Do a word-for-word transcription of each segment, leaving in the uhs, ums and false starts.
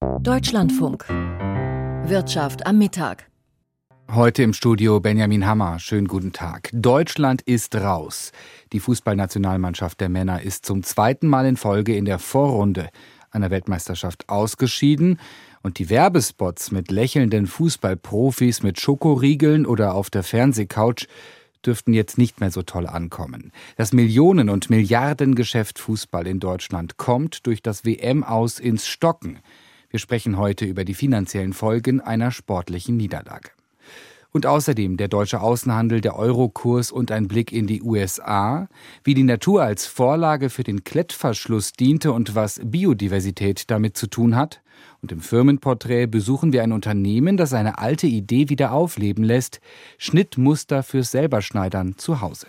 Deutschlandfunk. Wirtschaft am Mittag. Heute im Studio Benjamin Hammer. Schönen guten Tag. Deutschland ist raus. Die Fußballnationalmannschaft der Männer ist zum zweiten Mal in Folge in der Vorrunde einer Weltmeisterschaft ausgeschieden. Und die Werbespots mit lächelnden Fußballprofis mit Schokoriegeln oder auf der Fernsehcouch dürften jetzt nicht mehr so toll ankommen. Das Millionen- und Milliardengeschäft Fußball in Deutschland kommt durch das W M-Aus ins Stocken. Wir sprechen heute über die finanziellen Folgen einer sportlichen Niederlage. Und außerdem der deutsche Außenhandel, der Eurokurs und ein Blick in die U S A, wie die Natur als Vorlage für den Klettverschluss diente und was Biodiversität damit zu tun hat. Und im Firmenporträt besuchen wir ein Unternehmen, das eine alte Idee wieder aufleben lässt: Schnittmuster fürs Selberschneidern zu Hause.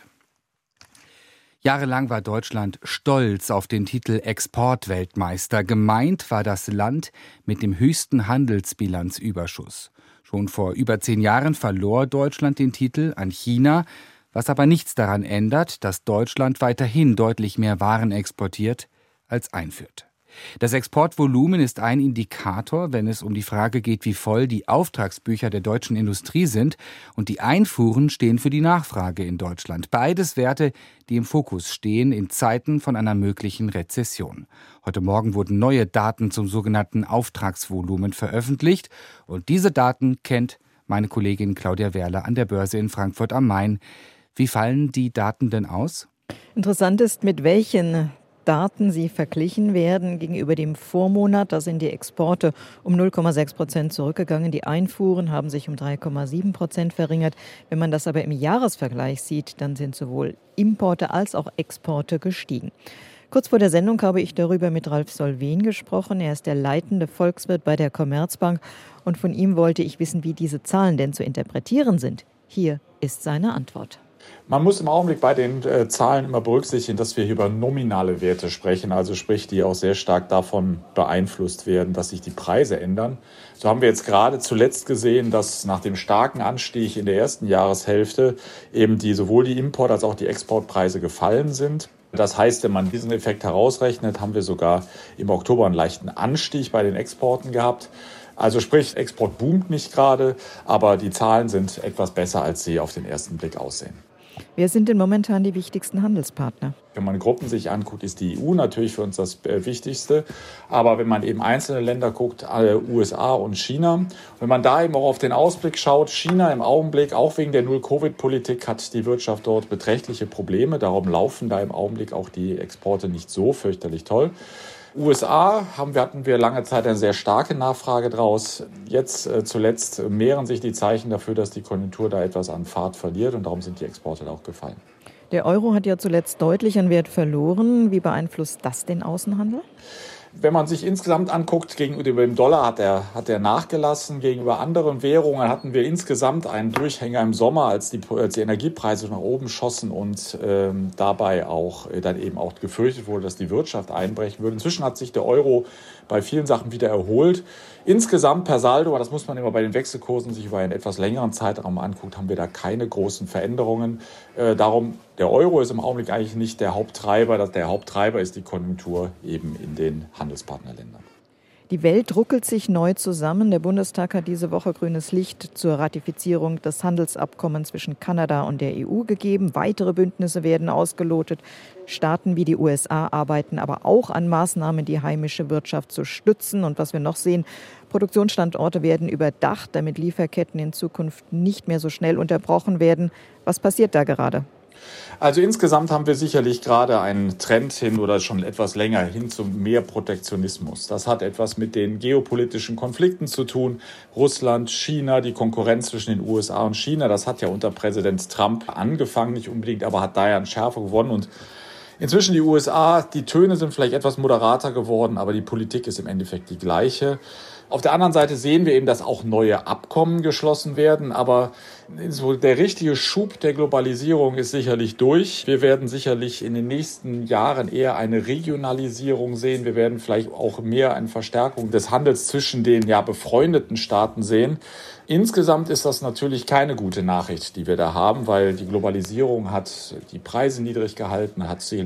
Jahrelang war Deutschland stolz auf den Titel Exportweltmeister. Gemeint war das Land mit dem höchsten Handelsbilanzüberschuss. Schon vor über zehn Jahren verlor Deutschland den Titel an China, was aber nichts daran ändert, dass Deutschland weiterhin deutlich mehr Waren exportiert als einführt. Das Exportvolumen ist ein Indikator, wenn es um die Frage geht, wie voll die Auftragsbücher der deutschen Industrie sind, und die Einfuhren stehen für die Nachfrage in Deutschland. Beides Werte, die im Fokus stehen in Zeiten von einer möglichen Rezession. Heute Morgen wurden neue Daten zum sogenannten Auftragsvolumen veröffentlicht, und diese Daten kennt meine Kollegin Claudia Werle an der Börse in Frankfurt am Main. Wie fallen die Daten denn aus? Interessant ist, mit welchen Daten sie verglichen werden gegenüber dem Vormonat. Da sind die Exporte um null Komma sechs Prozent zurückgegangen. Die Einfuhren haben sich um drei Komma sieben Prozent verringert. Wenn man das aber im Jahresvergleich sieht, dann sind sowohl Importe als auch Exporte gestiegen. Kurz vor der Sendung habe ich darüber mit Ralf Solven gesprochen. Er ist der leitende Volkswirt bei der Commerzbank. Und von ihm wollte ich wissen, wie diese Zahlen denn zu interpretieren sind. Hier ist seine Antwort. Man muss im Augenblick bei den äh, Zahlen immer berücksichtigen, dass wir hier über nominale Werte sprechen, also sprich, die auch sehr stark davon beeinflusst werden, dass sich die Preise ändern. So haben wir jetzt gerade zuletzt gesehen, dass nach dem starken Anstieg in der ersten Jahreshälfte eben die sowohl die Import- als auch die Exportpreise gefallen sind. Das heißt, wenn man diesen Effekt herausrechnet, haben wir sogar im Oktober einen leichten Anstieg bei den Exporten gehabt. Also sprich, Export boomt nicht gerade, aber die Zahlen sind etwas besser, als sie auf den ersten Blick aussehen. Wer sind denn momentan die wichtigsten Handelspartner? Wenn man Gruppen sich anguckt, ist die E U natürlich für uns das Wichtigste. Aber wenn man eben einzelne Länder guckt, U S A und China, wenn man da eben auch auf den Ausblick schaut, China im Augenblick, auch wegen der Null-Covid-Politik, hat die Wirtschaft dort beträchtliche Probleme. Darum laufen da im Augenblick auch die Exporte nicht so fürchterlich toll. U S A haben wir, hatten wir lange Zeit eine sehr starke Nachfrage draus. Jetzt äh, zuletzt mehren sich die Zeichen dafür, dass die Konjunktur da etwas an Fahrt verliert, und darum sind die Exporte da auch gefallen. Der Euro hat ja zuletzt deutlich an Wert verloren. Wie beeinflusst das den Außenhandel? Wenn man sich insgesamt anguckt, gegenüber dem Dollar hat er, hat er nachgelassen. Gegenüber anderen Währungen hatten wir insgesamt einen Durchhänger im Sommer, als die, als die Energiepreise nach oben schossen und ähm, dabei auch äh, dann eben auch gefürchtet wurde, dass die Wirtschaft einbrechen würde. Inzwischen hat sich der Euro bei vielen Sachen wieder erholt. Insgesamt per Saldo, das muss man immer bei den Wechselkursen sich über einen etwas längeren Zeitraum anguckt, haben wir da keine großen Veränderungen. Äh, darum, der Euro ist im Augenblick eigentlich nicht der Haupttreiber. Der Haupttreiber ist die Konjunktur eben in den Handelspartnerländern. Die Welt ruckelt sich neu zusammen. Der Bundestag hat diese Woche grünes Licht zur Ratifizierung des Handelsabkommens zwischen Kanada und der E U gegeben. Weitere Bündnisse werden ausgelotet. Staaten wie die U S A arbeiten aber auch an Maßnahmen, die heimische Wirtschaft zu stützen. Und was wir noch sehen, Produktionsstandorte werden überdacht, damit Lieferketten in Zukunft nicht mehr so schnell unterbrochen werden. Was passiert da gerade? Also insgesamt haben wir sicherlich gerade einen Trend hin oder schon etwas länger hin zu mehr Protektionismus. Das hat etwas mit den geopolitischen Konflikten zu tun. Russland, China, die Konkurrenz zwischen den U S A und China, das hat ja unter Präsident Trump angefangen, nicht unbedingt, aber hat da ja an Schärfe gewonnen. Und inzwischen die U S A, die Töne sind vielleicht etwas moderater geworden, aber die Politik ist im Endeffekt die gleiche. Auf der anderen Seite sehen wir eben, dass auch neue Abkommen geschlossen werden, aber so der richtige Schub der Globalisierung ist sicherlich durch. Wir werden sicherlich in den nächsten Jahren eher eine Regionalisierung sehen. Wir werden vielleicht auch mehr eine Verstärkung des Handels zwischen den ja befreundeten Staaten sehen. Insgesamt ist das natürlich keine gute Nachricht, die wir da haben, weil die Globalisierung hat die Preise niedrig gehalten, hat sicherlich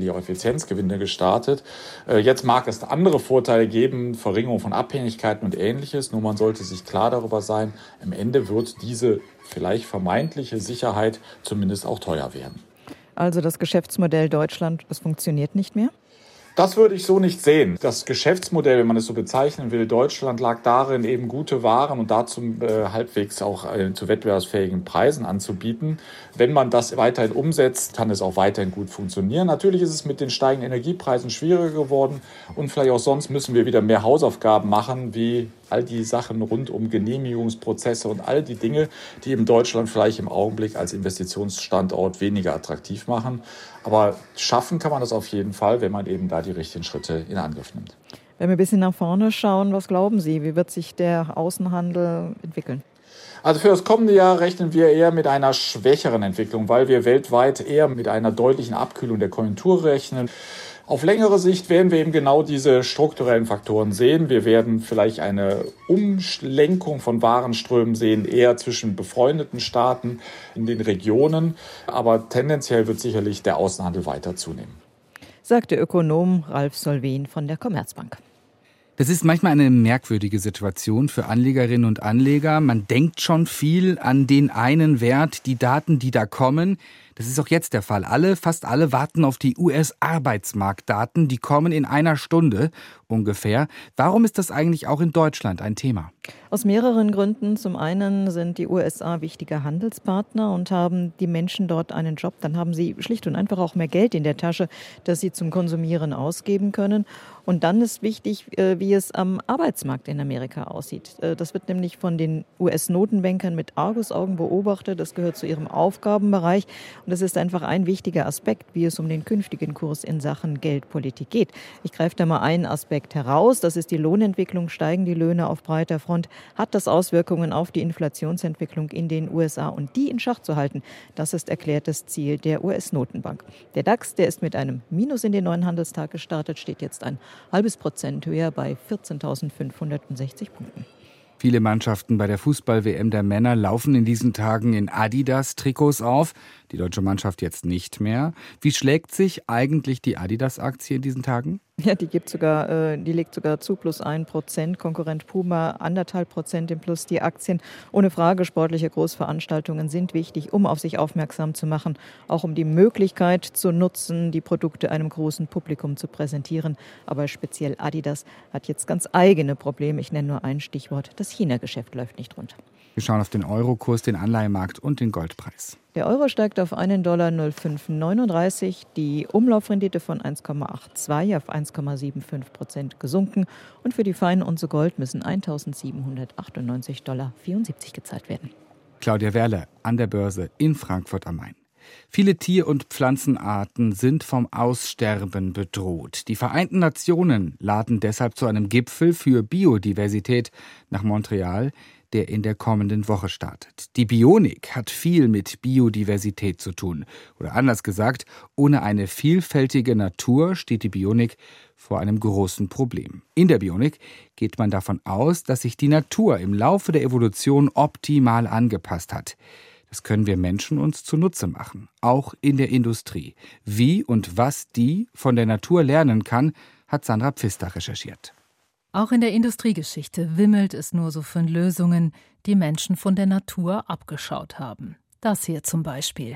sicherlich auch Effizienzgewinne gestartet. Jetzt mag es andere Vorteile geben, Verringerung von Abhängigkeiten und Ähnliches. Nur man sollte sich klar darüber sein, am Ende wird diese vielleicht vermeintliche Sicherheit zumindest auch teuer werden. Also das Geschäftsmodell Deutschland, es funktioniert nicht mehr? Das würde ich so nicht sehen. Das Geschäftsmodell, wenn man es so bezeichnen will, Deutschland lag darin, eben gute Waren und dazu äh, halbwegs auch äh, zu wettbewerbsfähigen Preisen anzubieten. Wenn man das weiterhin umsetzt, kann es auch weiterhin gut funktionieren. Natürlich ist es mit den steigenden Energiepreisen schwieriger geworden und vielleicht auch sonst müssen wir wieder mehr Hausaufgaben machen, wie all die Sachen rund um Genehmigungsprozesse und all die Dinge, die eben Deutschland vielleicht im Augenblick als Investitionsstandort weniger attraktiv machen. Aber schaffen kann man das auf jeden Fall, wenn man eben da die richtigen Schritte in Angriff nimmt. Wenn wir ein bisschen nach vorne schauen, was glauben Sie, wie wird sich der Außenhandel entwickeln? Also für das kommende Jahr rechnen wir eher mit einer schwächeren Entwicklung, weil wir weltweit eher mit einer deutlichen Abkühlung der Konjunktur rechnen. Auf längere Sicht werden wir eben genau diese strukturellen Faktoren sehen. Wir werden vielleicht eine Umlenkung von Warenströmen sehen, eher zwischen befreundeten Staaten in den Regionen. Aber tendenziell wird sicherlich der Außenhandel weiter zunehmen. Sagte Ökonom Ralf Solven von der Commerzbank. Das ist manchmal eine merkwürdige Situation für Anlegerinnen und Anleger. Man denkt schon viel an den einen Wert, die Daten, die da kommen. Das ist auch jetzt der Fall. Alle, fast alle warten auf die U S-Arbeitsmarktdaten. Die kommen in einer Stunde ungefähr. Warum ist das eigentlich auch in Deutschland ein Thema? Aus mehreren Gründen. Zum einen sind die U S A wichtige Handelspartner und haben die Menschen dort einen Job. Dann haben sie schlicht und einfach auch mehr Geld in der Tasche, das sie zum Konsumieren ausgeben können. Und dann ist wichtig, wie es am Arbeitsmarkt in Amerika aussieht. Das wird nämlich von den U S-Notenbankern mit Argusaugen beobachtet. Das gehört zu ihrem Aufgabenbereich. Und das ist einfach ein wichtiger Aspekt, wie es um den künftigen Kurs in Sachen Geldpolitik geht. Ich greife da mal einen Aspekt heraus. Das ist die Lohnentwicklung. Steigen die Löhne auf breiter Front? Hat das Auswirkungen auf die Inflationsentwicklung in den U S A? Und die in Schach zu halten, das ist erklärtes Ziel der U S-Notenbank. Der DAX, der ist mit einem Minus in den neuen Handelstag gestartet, steht jetzt ein halbes Prozent höher bei vierzehntausendfünfhundertsechzig Punkten. Viele Mannschaften bei der Fußball-W M der Männer laufen in diesen Tagen in Adidas-Trikots auf. Die deutsche Mannschaft jetzt nicht mehr. Wie schlägt sich eigentlich die Adidas-Aktie in diesen Tagen? Ja, die gibt sogar, äh, die legt sogar zu plus ein Prozent. Konkurrent Puma anderthalb Prozent im Plus. Die Aktien, ohne Frage, sportliche Großveranstaltungen sind wichtig, um auf sich aufmerksam zu machen, auch um die Möglichkeit zu nutzen, die Produkte einem großen Publikum zu präsentieren. Aber speziell Adidas hat jetzt ganz eigene Probleme. Ich nenne nur ein Stichwort: Das China-Geschäft läuft nicht rund. Wir schauen auf den Eurokurs, den Anleihemarkt und den Goldpreis. Der Euro steigt auf einen Dollar null Komma fünf neununddreißig, die Umlaufrendite von eins Komma zweiundachtzig auf eins Komma fünfundsiebzig Prozent gesunken und für die feine Unze Gold müssen eintausendsiebenhundertachtundneunzig Dollar vierundsiebzig gezahlt werden. Claudia Werle an der Börse in Frankfurt am Main. Viele Tier- und Pflanzenarten sind vom Aussterben bedroht. Die Vereinten Nationen laden deshalb zu einem Gipfel für Biodiversität nach Montreal, der in der kommenden Woche startet. Die Bionik hat viel mit Biodiversität zu tun. Oder anders gesagt, ohne eine vielfältige Natur steht die Bionik vor einem großen Problem. In der Bionik geht man davon aus, dass sich die Natur im Laufe der Evolution optimal angepasst hat. Das können wir Menschen uns zunutze machen, auch in der Industrie. Wie und was die von der Natur lernen kann, hat Sandra Pfister recherchiert. Auch in der Industriegeschichte wimmelt es nur so von Lösungen, die Menschen von der Natur abgeschaut haben. Das hier zum Beispiel.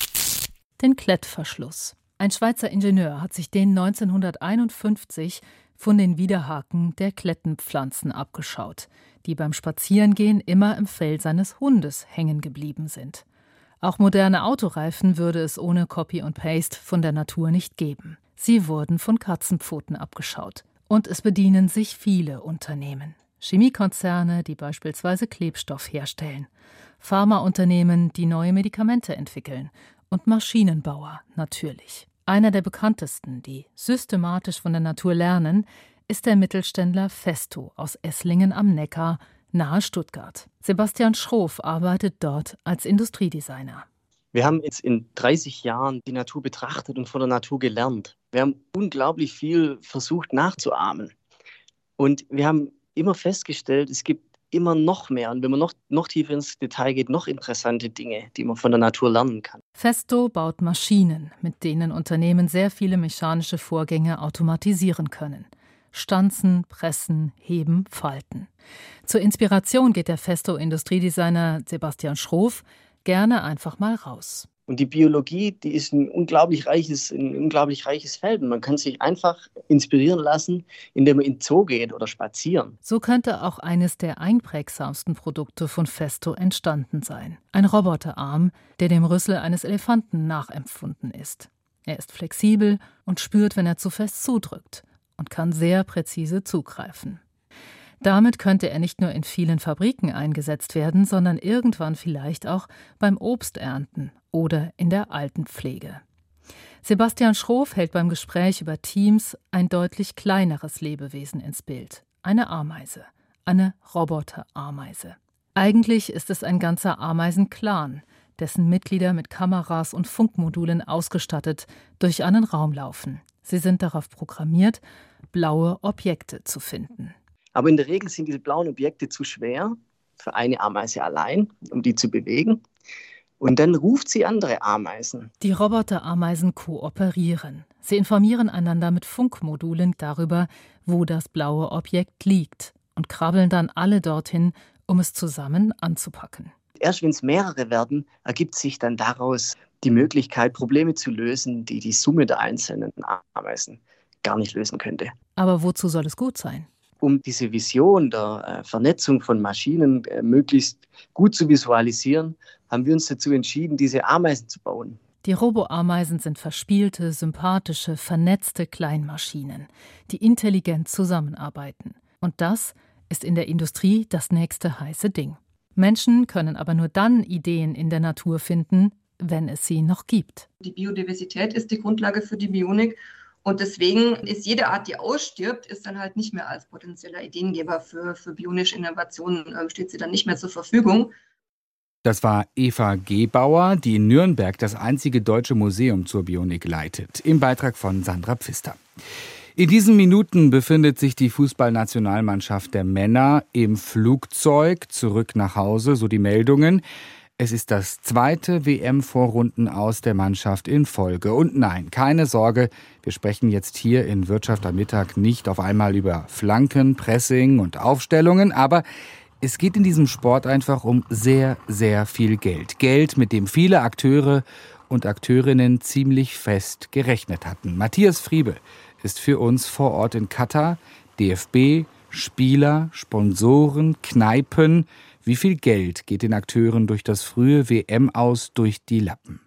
Den Klettverschluss. Ein Schweizer Ingenieur hat sich den neunzehnhunderteinundfünfzig von den Widerhaken der Klettenpflanzen abgeschaut, die beim Spazierengehen immer im Fell seines Hundes hängen geblieben sind. Auch moderne Autoreifen würde es ohne Copy und Paste von der Natur nicht geben. Sie wurden von Katzenpfoten abgeschaut. Und es bedienen sich viele Unternehmen. Chemiekonzerne, die beispielsweise Klebstoff herstellen. Pharmaunternehmen, die neue Medikamente entwickeln. Und Maschinenbauer natürlich. Einer der bekanntesten, die systematisch von der Natur lernen, ist der Mittelständler Festo aus Esslingen am Neckar, nahe Stuttgart. Sebastian Schroff arbeitet dort als Industriedesigner. Wir haben jetzt in dreißig Jahren die Natur betrachtet und von der Natur gelernt. Wir haben unglaublich viel versucht nachzuahmen. Und wir haben immer festgestellt, es gibt immer noch mehr. Und wenn man noch, noch tiefer ins Detail geht, noch interessante Dinge, die man von der Natur lernen kann. Festo baut Maschinen, mit denen Unternehmen sehr viele mechanische Vorgänge automatisieren können. Stanzen, pressen, heben, falten. Zur Inspiration geht der Festo-Industriedesigner Sebastian Schroff gerne einfach mal raus. Und die Biologie, die ist ein unglaublich reiches, ein unglaublich reiches Feld. Und man kann sich einfach inspirieren lassen, indem man in den Zoo geht oder spazieren. So könnte auch eines der einprägsamsten Produkte von Festo entstanden sein. Ein Roboterarm, der dem Rüssel eines Elefanten nachempfunden ist. Er ist flexibel und spürt, wenn er zu fest zudrückt, und kann sehr präzise zugreifen. Damit könnte er nicht nur in vielen Fabriken eingesetzt werden, sondern irgendwann vielleicht auch beim Obsternten oder in der Altenpflege. Sebastian Schroff hält beim Gespräch über Teams ein deutlich kleineres Lebewesen ins Bild. Eine Ameise. Eine Roboterameise. Eigentlich ist es ein ganzer Ameisenclan, dessen Mitglieder mit Kameras und Funkmodulen ausgestattet durch einen Raum laufen. Sie sind darauf programmiert, blaue Objekte zu finden. Aber in der Regel sind diese blauen Objekte zu schwer für eine Ameise allein, um die zu bewegen. Und dann ruft sie andere Ameisen. Die Roboterameisen kooperieren. Sie informieren einander mit Funkmodulen darüber, wo das blaue Objekt liegt, und krabbeln dann alle dorthin, um es zusammen anzupacken. Erst wenn es mehrere werden, ergibt sich dann daraus die Möglichkeit, Probleme zu lösen, die die Summe der einzelnen Ameisen gar nicht lösen könnte. Aber wozu soll es gut sein? Um diese Vision der äh, Vernetzung von Maschinen äh, möglichst gut zu visualisieren, haben wir uns dazu entschieden, diese Ameisen zu bauen. Die Robo-Ameisen sind verspielte, sympathische, vernetzte Kleinmaschinen, die intelligent zusammenarbeiten. Und das ist in der Industrie das nächste heiße Ding. Menschen können aber nur dann Ideen in der Natur finden, wenn es sie noch gibt. Die Biodiversität ist die Grundlage für die Bionik. Und deswegen ist jede Art, die ausstirbt, ist dann halt nicht mehr als potenzieller Ideengeber für, für bionische Innovationen, äh, steht sie dann nicht mehr zur Verfügung. Das war Eva Gebauer, die in Nürnberg das einzige deutsche Museum zur Bionik leitet, im Beitrag von Sandra Pfister. In diesen Minuten befindet sich die Fußballnationalmannschaft der Männer im Flugzeug zurück nach Hause, so die Meldungen. Es ist das zweite W M-Vorrundenaus der Mannschaft in Folge. Und nein, keine Sorge, wir sprechen jetzt hier in Wirtschaft am Mittag nicht auf einmal über Flanken, Pressing und Aufstellungen, aber es geht in diesem Sport einfach um sehr, sehr viel Geld. Geld, mit dem viele Akteure und Akteurinnen ziemlich fest gerechnet hatten. Matthias Friebe ist für uns vor Ort in Katar, D F B, Spieler, Sponsoren, Kneipen. Wie viel Geld geht den Akteuren durch das frühe W M-Aus durch die Lappen?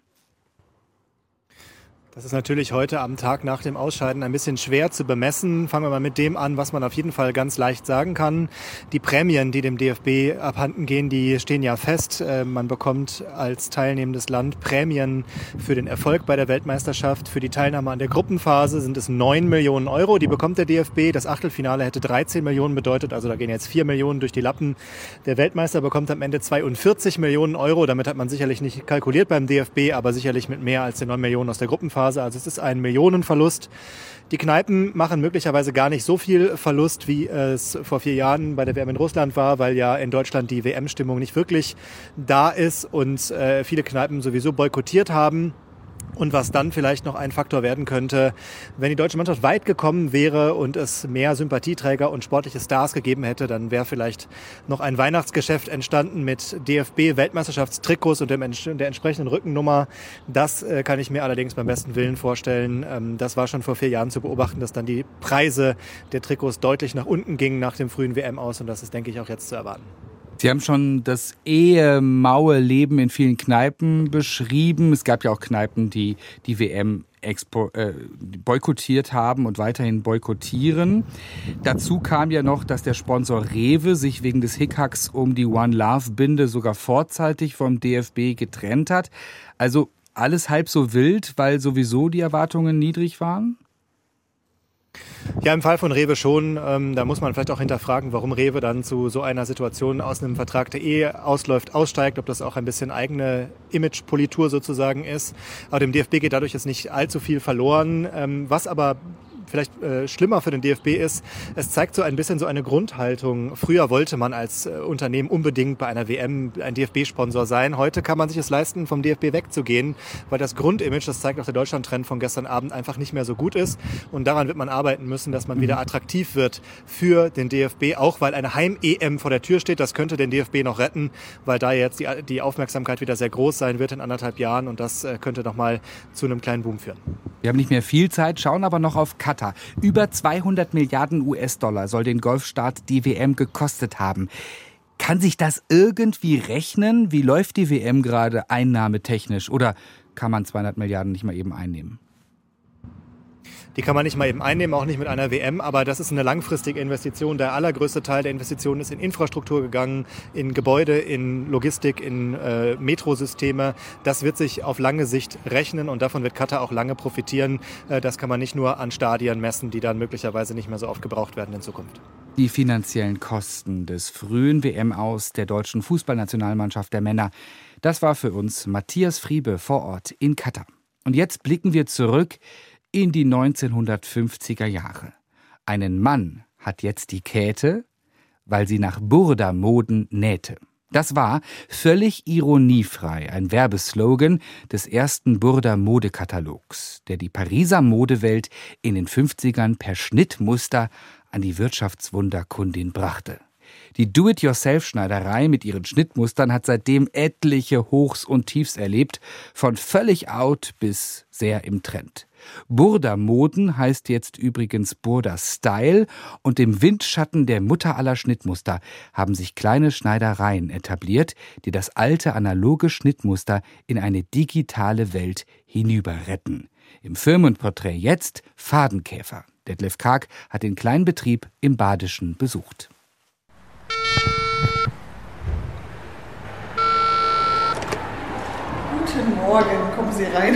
Das ist natürlich heute am Tag nach dem Ausscheiden ein bisschen schwer zu bemessen. Fangen wir mal mit dem an, was man auf jeden Fall ganz leicht sagen kann. Die Prämien, die dem D F B abhanden gehen, die stehen ja fest. Man bekommt als teilnehmendes Land Prämien für den Erfolg bei der Weltmeisterschaft. Für die Teilnahme an der Gruppenphase sind es neun Millionen Euro. Die bekommt der D F B. Das Achtelfinale hätte dreizehn Millionen bedeutet. Also da gehen jetzt vier Millionen durch die Lappen. Der Weltmeister bekommt am Ende zweiundvierzig Millionen Euro. Damit hat man sicherlich nicht kalkuliert beim D F B, aber sicherlich mit mehr als den neun Millionen aus der Gruppenphase. Also es ist ein Millionenverlust. Die Kneipen machen möglicherweise gar nicht so viel Verlust, wie es vor vier Jahren bei der W M in Russland war, weil ja in Deutschland die W M-Stimmung nicht wirklich da ist und äh, viele Kneipen sowieso boykottiert haben. Und was dann vielleicht noch ein Faktor werden könnte, wenn die deutsche Mannschaft weit gekommen wäre und es mehr Sympathieträger und sportliche Stars gegeben hätte, dann wäre vielleicht noch ein Weihnachtsgeschäft entstanden mit D F B-Weltmeisterschaftstrikots und dem, der entsprechenden Rückennummer. Das äh, kann ich mir allerdings beim besten Willen vorstellen. Ähm, das war schon vor vier Jahren zu beobachten, dass dann die Preise der Trikots deutlich nach unten gingen nach dem frühen W M-Aus. Und das ist, denke ich, auch jetzt zu erwarten. Sie haben schon das ehemaue Leben in vielen Kneipen beschrieben. Es gab ja auch Kneipen, die die W M expo- äh, boykottiert haben und weiterhin boykottieren. Dazu kam ja noch, dass der Sponsor Rewe sich wegen des Hickhacks um die One Love-Binde sogar vorzeitig vom D F B getrennt hat. Also alles halb so wild, weil sowieso die Erwartungen niedrig waren? Ja, im Fall von Rewe schon. Ähm, da muss man vielleicht auch hinterfragen, warum Rewe dann zu so einer Situation aus einem Vertrag, der eh ausläuft, aussteigt, ob das auch ein bisschen eigene Imagepolitur sozusagen ist. Aber dem D F B geht dadurch jetzt nicht allzu viel verloren. Ähm, was aber vielleicht äh, schlimmer für den D F B ist, es zeigt so ein bisschen so eine Grundhaltung. Früher wollte man als äh, Unternehmen unbedingt bei einer W M ein D F B-Sponsor sein. Heute kann man sich es leisten, vom D F B wegzugehen, weil das Grundimage, das zeigt auch der Deutschland-Trend von gestern Abend, einfach nicht mehr so gut ist. Und daran wird man arbeiten müssen, dass man wieder attraktiv wird für den D F B, auch weil eine Heim-E M vor der Tür steht. Das könnte den D F B noch retten, weil da jetzt die, die Aufmerksamkeit wieder sehr groß sein wird in anderthalb Jahren und das äh, könnte noch mal zu einem kleinen Boom führen. Wir haben nicht mehr viel Zeit, schauen aber noch auf Katar. Über zweihundert Milliarden U S-Dollar soll den Golfstaat die W M gekostet haben. Kann sich das irgendwie rechnen? Wie läuft die W M gerade einnahmetechnisch? Oder kann man zweihundert Milliarden nicht mal eben einnehmen? Die kann man nicht mal eben einnehmen, auch nicht mit einer W M, aber das ist eine langfristige Investition. Der allergrößte Teil der Investitionen ist in Infrastruktur gegangen, in Gebäude, in Logistik, in äh, Metrosysteme. Das wird sich auf lange Sicht rechnen und davon wird Katar auch lange profitieren. Äh, das kann man nicht nur an Stadien messen, die dann möglicherweise nicht mehr so oft gebraucht werden in Zukunft. Die finanziellen Kosten des frühen W M-Aus der deutschen Fußballnationalmannschaft der Männer. Das war für uns Matthias Friebe vor Ort in Katar. Und jetzt blicken wir zurück in die neunzehnhundertfünfziger Jahre. Einen Mann hat jetzt die Käthe, weil sie nach Burda-Moden nähte. Das war völlig ironiefrei ein Werbeslogan des ersten Burda-Modekatalogs, der die Pariser Modewelt in den fünfzigern per Schnittmuster an die Wirtschaftswunderkundin brachte. Die Do-it-yourself-Schneiderei mit ihren Schnittmustern hat seitdem etliche Hochs und Tiefs erlebt, von völlig out bis sehr im Trend. Burda-Moden heißt jetzt übrigens Burda-Style und im Windschatten der Mutter aller Schnittmuster haben sich kleine Schneidereien etabliert, die das alte analoge Schnittmuster in eine digitale Welt hinüberretten. Im Firmenporträt jetzt Fadenkäfer. Detlef Karg hat den kleinen Betrieb im Badischen besucht. Guten Morgen, kommen Sie rein.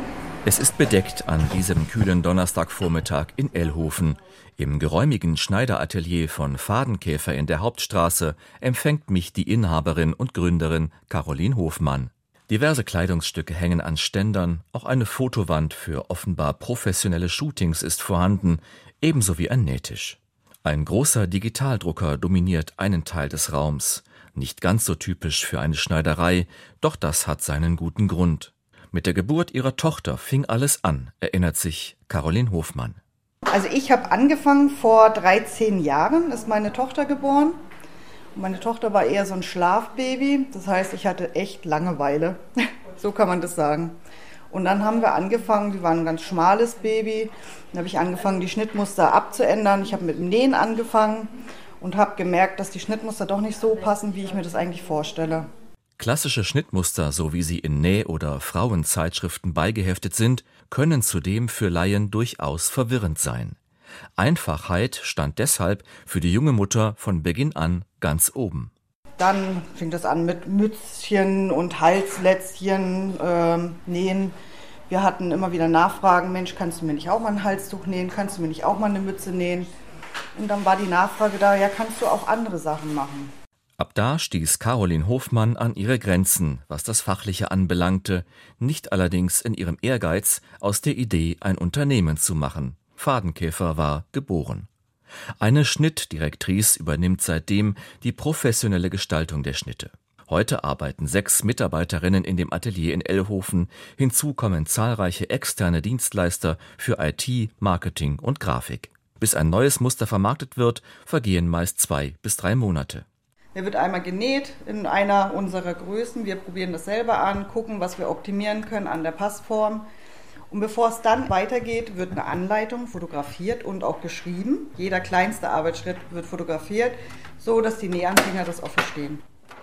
Es ist bedeckt an diesem kühlen Donnerstagvormittag in Ellhofen. Im geräumigen Schneideratelier von Fadenkäfer in der Hauptstraße empfängt mich die Inhaberin und Gründerin Caroline Hofmann. Diverse Kleidungsstücke hängen an Ständern, auch eine Fotowand für offenbar professionelle Shootings ist vorhanden, ebenso wie ein Nähtisch. Ein großer Digitaldrucker dominiert einen Teil des Raums. Nicht ganz so typisch für eine Schneiderei, doch das hat seinen guten Grund. Mit der Geburt ihrer Tochter fing alles an, erinnert sich Caroline Hofmann. Also ich habe angefangen, vor dreizehn Jahren ist meine Tochter geboren. Und meine Tochter war eher so ein Schlafbaby, das heißt, ich hatte echt Langeweile, so kann man das sagen. Und dann haben wir angefangen, die war ein ganz schmales Baby, dann habe ich angefangen, die Schnittmuster abzuändern. Ich habe mit dem Nähen angefangen und habe gemerkt, dass die Schnittmuster doch nicht so passen, wie ich mir das eigentlich vorstelle. Klassische Schnittmuster, so wie sie in Näh- oder Frauenzeitschriften beigeheftet sind, können zudem für Laien durchaus verwirrend sein. Einfachheit stand deshalb für die junge Mutter von Beginn an ganz oben. Dann fing das an mit Mützchen und Halslätzchen äh, nähen. Wir hatten immer wieder Nachfragen, Mensch, kannst du mir nicht auch mal ein Halstuch nähen, kannst du mir nicht auch mal eine Mütze nähen? Und dann war die Nachfrage da, ja, kannst du auch andere Sachen machen? Ab da stieß Caroline Hofmann an ihre Grenzen, was das Fachliche anbelangte, nicht allerdings in ihrem Ehrgeiz, aus der Idee ein Unternehmen zu machen. Fadenkäfer war geboren. Eine Schnittdirektrice übernimmt seitdem die professionelle Gestaltung der Schnitte. Heute arbeiten sechs Mitarbeiterinnen in dem Atelier in Ellhofen. Hinzu kommen zahlreiche externe Dienstleister für I T, Marketing und Grafik. Bis ein neues Muster vermarktet wird, vergehen meist zwei bis drei Monate. Der wird einmal genäht in einer unserer Größen. Wir probieren das selber an, gucken, was wir optimieren können an der Passform. Und bevor es dann weitergeht, wird eine Anleitung fotografiert und auch geschrieben. Jeder kleinste Arbeitsschritt wird fotografiert, so dass die Nähanfänger das auch verstehen.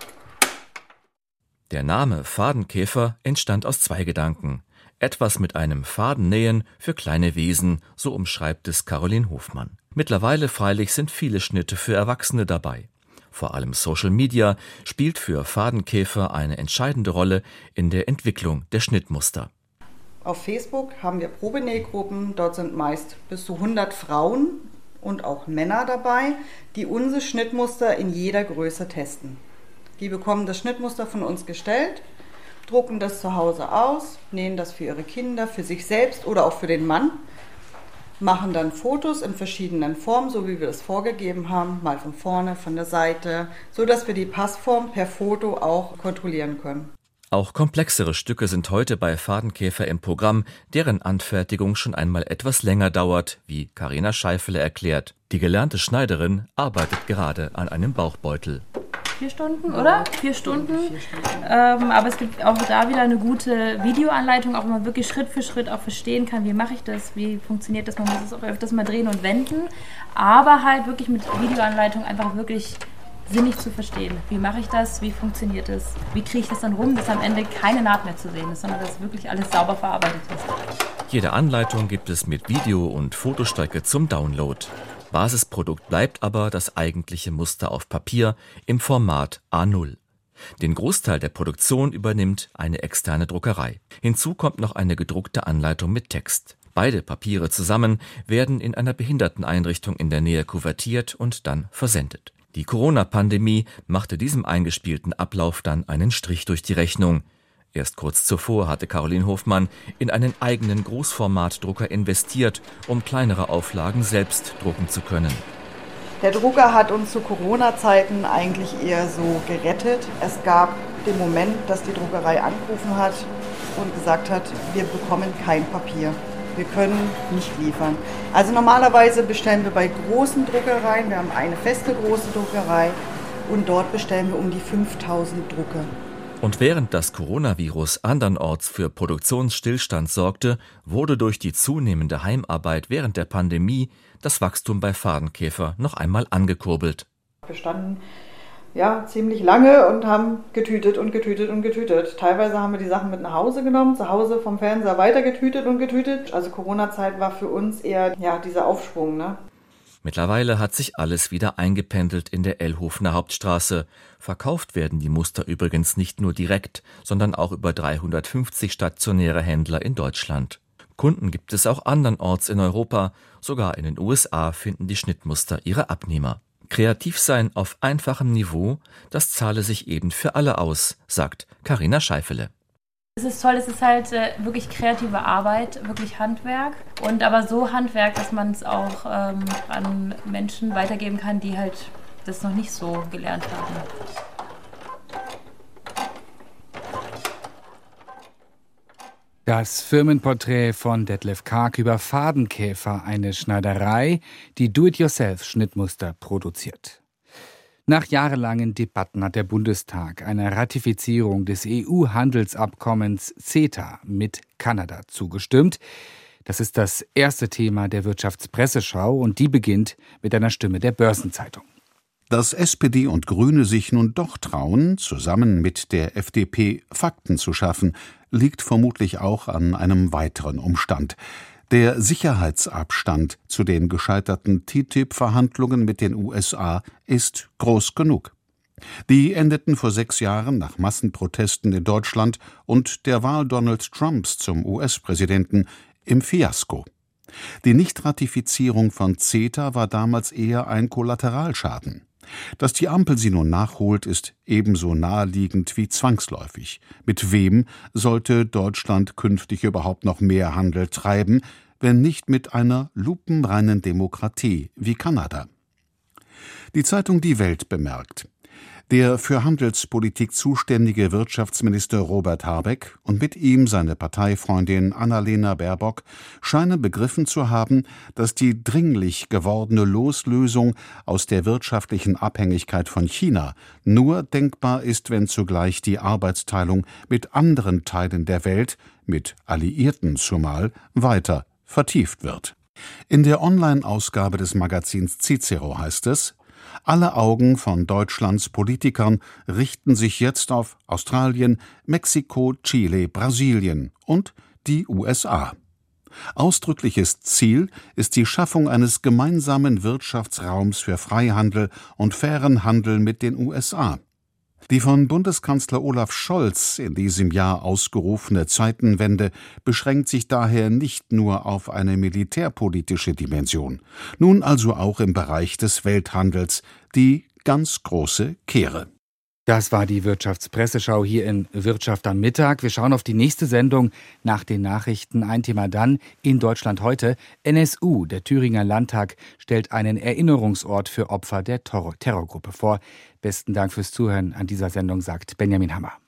Der Name Fadenkäfer entstand aus zwei Gedanken. Etwas mit einem Faden nähen für kleine Wesen, so umschreibt es Caroline Hofmann. Mittlerweile freilich sind viele Schnitte für Erwachsene dabei. Vor allem Social Media spielt für Fadenkäfer eine entscheidende Rolle in der Entwicklung der Schnittmuster. Auf Facebook haben wir Probenähgruppen, dort sind meist bis zu hundert Frauen und auch Männer dabei, die unsere Schnittmuster in jeder Größe testen. Die bekommen das Schnittmuster von uns gestellt, drucken das zu Hause aus, nähen das für ihre Kinder, für sich selbst oder auch für den Mann. machen dann Fotos in verschiedenen Formen, so wie wir es vorgegeben haben, mal von vorne, von der Seite, so dass wir die Passform per Foto auch kontrollieren können. Auch komplexere Stücke sind heute bei Fadenkäfer im Programm, deren Anfertigung schon einmal etwas länger dauert, wie Carina Scheifele erklärt. Die gelernte Schneiderin arbeitet gerade an einem Bauchbeutel. Vier Stunden, oder? Vier Stunden. Vier Stunden. Ähm, aber es gibt auch da wieder eine gute Videoanleitung, auch wo man wirklich Schritt für Schritt auch verstehen kann, wie mache ich das, wie funktioniert das. Man muss es auch öfters mal drehen und wenden, aber halt wirklich mit Videoanleitung einfach wirklich sinnig zu verstehen. Wie mache ich das? Wie funktioniert das? Wie kriege ich das dann rum, dass am Ende keine Naht mehr zu sehen ist, sondern dass wirklich alles sauber verarbeitet ist. Jede Anleitung gibt es mit Video- und Fotostrecke zum Download. Basisprodukt bleibt aber das eigentliche Muster auf Papier im Format A null. Den Großteil der Produktion übernimmt eine externe Druckerei. Hinzu kommt noch eine gedruckte Anleitung mit Text. Beide Papiere zusammen werden in einer Behinderteneinrichtung in der Nähe kuvertiert und dann versendet. Die Corona-Pandemie machte diesem eingespielten Ablauf dann einen Strich durch die Rechnung. Erst kurz zuvor hatte Caroline Hofmann in einen eigenen Großformatdrucker investiert, um kleinere Auflagen selbst drucken zu können. Der Drucker hat uns zu Corona-Zeiten eigentlich eher so gerettet. Es gab den Moment, dass die Druckerei angerufen hat und gesagt hat, wir bekommen kein Papier. Wir können nicht liefern. Also normalerweise bestellen wir bei großen Druckereien, wir haben eine feste große Druckerei und dort bestellen wir um die fünftausend Drucke. Und während das Coronavirus andernorts für Produktionsstillstand sorgte, wurde durch die zunehmende Heimarbeit während der Pandemie das Wachstum bei Fadenkäfer noch einmal angekurbelt. Wir standen ja ziemlich lange und haben getütet und getütet und getütet. Teilweise haben wir die Sachen mit nach Hause genommen, zu Hause vom Fernseher weiter getütet und getütet. Also Corona-Zeit war für uns eher ja dieser Aufschwung, ne? Mittlerweile hat sich alles wieder eingependelt in der Ellhofener Hauptstraße. Verkauft werden die Muster übrigens nicht nur direkt, sondern auch über dreihundertfünfzig stationäre Händler in Deutschland. Kunden gibt es auch andernorts in Europa, sogar in den U S A finden die Schnittmuster ihre Abnehmer. Kreativ sein auf einfachem Niveau, das zahle sich eben für alle aus, sagt Carina Scheifele. Es ist toll, es ist halt äh, wirklich kreative Arbeit, wirklich Handwerk und aber so Handwerk, dass man es auch ähm, an Menschen weitergeben kann, die halt das noch nicht so gelernt haben. Das Firmenporträt von Detlef Karg über Fadenkäfer, eine Schneiderei, die Do-it-yourself-Schnittmuster produziert. Nach jahrelangen Debatten hat der Bundestag einer Ratifizierung des E U-Handelsabkommens CETA mit Kanada zugestimmt. Das ist das erste Thema der Wirtschaftspresseschau und die beginnt mit einer Stimme der Börsenzeitung. Dass S P D und Grüne sich nun doch trauen, zusammen mit der F D P Fakten zu schaffen, liegt vermutlich auch an einem weiteren Umstand. Der Sicherheitsabstand zu den gescheiterten T T I P-Verhandlungen mit den U S A ist groß genug. Die endeten vor sechs Jahren nach Massenprotesten in Deutschland und der Wahl Donald Trumps zum U S-Präsidenten im Fiasko. Die Nichtratifizierung von CETA war damals eher ein Kollateralschaden. Dass die Ampel sie nun nachholt, ist ebenso naheliegend wie zwangsläufig. Mit wem sollte Deutschland künftig überhaupt noch mehr Handel treiben, wenn nicht mit einer lupenreinen Demokratie wie Kanada? Die Zeitung Die Welt bemerkt: Der für Handelspolitik zuständige Wirtschaftsminister Robert Habeck und mit ihm seine Parteifreundin Annalena Baerbock scheinen begriffen zu haben, dass die dringlich gewordene Loslösung aus der wirtschaftlichen Abhängigkeit von China nur denkbar ist, wenn zugleich die Arbeitsteilung mit anderen Teilen der Welt, mit Alliierten zumal, weiter vertieft wird. In der Online-Ausgabe des Magazins Cicero heißt es: Alle Augen von Deutschlands Politikern richten sich jetzt auf Australien, Mexiko, Chile, Brasilien und die U S A. Ausdrückliches Ziel ist die Schaffung eines gemeinsamen Wirtschaftsraums für Freihandel und fairen Handel mit den U S A. Die von Bundeskanzler Olaf Scholz in diesem Jahr ausgerufene Zeitenwende beschränkt sich daher nicht nur auf eine militärpolitische Dimension, nun also auch im Bereich des Welthandels die ganz große Kehre. Das war die Wirtschaftspresseschau hier in Wirtschaft am Mittag. Wir schauen auf die nächste Sendung nach den Nachrichten. Ein Thema dann in Deutschland heute. N S U, der Thüringer Landtag, stellt einen Erinnerungsort für Opfer der Terror- Terrorgruppe vor. Besten Dank fürs Zuhören an dieser Sendung, sagt Benjamin Hammer.